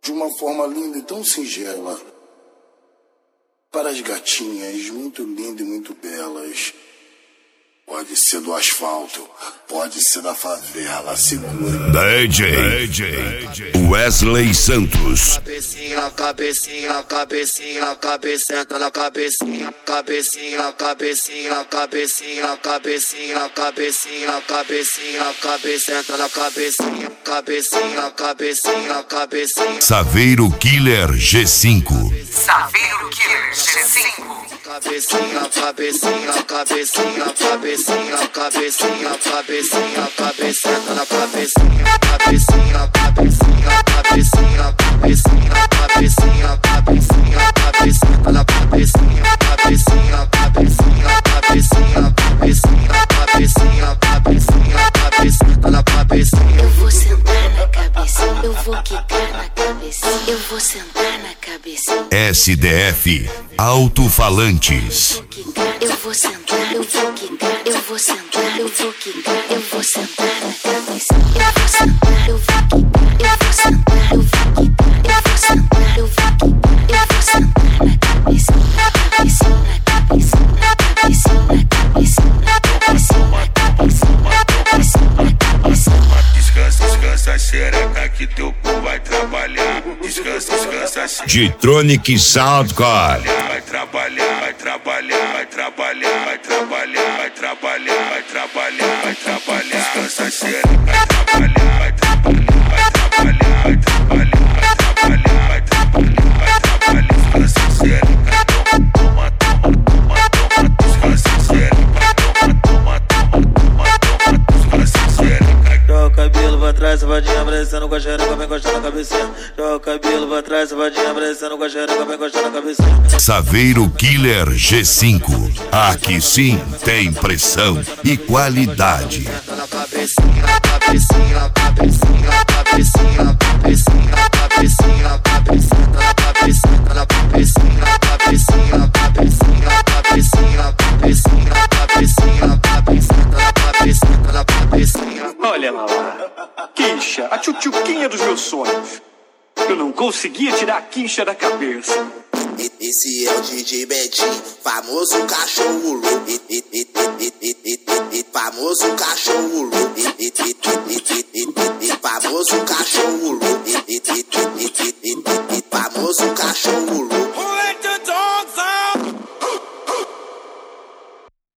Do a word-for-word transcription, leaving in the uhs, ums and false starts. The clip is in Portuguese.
de uma forma linda e tão singela. Para as gatinhas, muito lindas e muito belas. Pode ser do asfalto, pode ser da favela, segura. D J, D J Wesley Santos. Cabecinha, cabecinha, cabecinha, cabecinha, na cabecinha, cabecinha, cabecinha, cabecinha, cabecinha, cabecinha, cabecinha, cabecinha, na cabecinha, cabecinha, cabecinha, cabecinha. Saveiro Killer G cinco. Saveiro Killer G cinco. Cabecinha, cabecinha, cabecinha, cabecinha, cabecinha, cabecinha, cabecinha, na cabecinha, cabecinha, cabecinha, cabecinha, cabecinha, cabecinha, cabecinha, cabecinha, na cabecinha, cabecinha, cabecinha, cabecinha, cabecinha, cabecinha, cabecinha, cabecinha, na cabecinha. Eu vou sentar na cabecinha, eu vou quicar na cabecinha, eu vou sentar na cabecinha. S D F Alto-Falantes. Eu vou sentar, eu vou quicar, eu vou sentar, eu vou quicar, eu vou sentar na cabecinha. Eu vou sentar, eu vou quicar, eu vou sentar, eu vou quicar, eu vou sentar, eu vou quicar, eu vou sentar na cabecinha, cabecinha, cabecinha, cabecinha, cabecinha, cabecinha, cabecinha, cabecinha, cabecinha. Descansa, descansa, xereca, que teu cu vai trabalhar. Descansa, descansa, xereca. G-Tronic Soundcore. Vai trabalhar, vai trabalhar, vai trabalhar, vai trabalhar, vai trabalhar, vai trabalhar, vai trabalhar. Descansa, xereca, vai trabalhar, vai trabalhar, vai trabalhar, vai trabalhar, vai trabalhar, vai trabalhar, vai trabalhar. Descansa, xereca, toma, toma, toma, toma, descansa, xereca, toma, toma, toma, toma, descansa, xereca. Joga o cabelo pra trás, safadinha, abraçando com a xereca, vem encostar na cabecinha. Joga o cabelo pra trás, safadinha, abraçando com a xereca, vem encostar na cabecinha. Saveiro Killer G cinco. Aqui sim tem pressão e qualidade. Cabecinha, cabecinha, cabecinha, cabecinha, cabecinha, cabecinha, cabecinha, na cabecinha, na cabecinha, cabecinha, cabecinha, cabecinha, cabecinha, cabecinha, cabecinha, na cabecinha, na cabecinha. Olha lá, Quincha, a tchutchuquinha dos meus sonhos. Eu não conseguia tirar a Quincha da cabeça. Esse é o D J Betinho, famoso cachorro louco. Famoso cachorro louco.